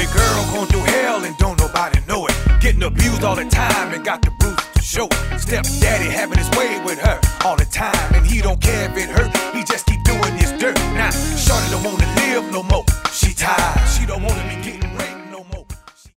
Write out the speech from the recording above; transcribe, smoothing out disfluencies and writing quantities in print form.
Baby girl going through hell and don't nobody know it. Getting abused all the time and got the bruises to show it. Stepdaddy having his way with her all the time, and he don't care if it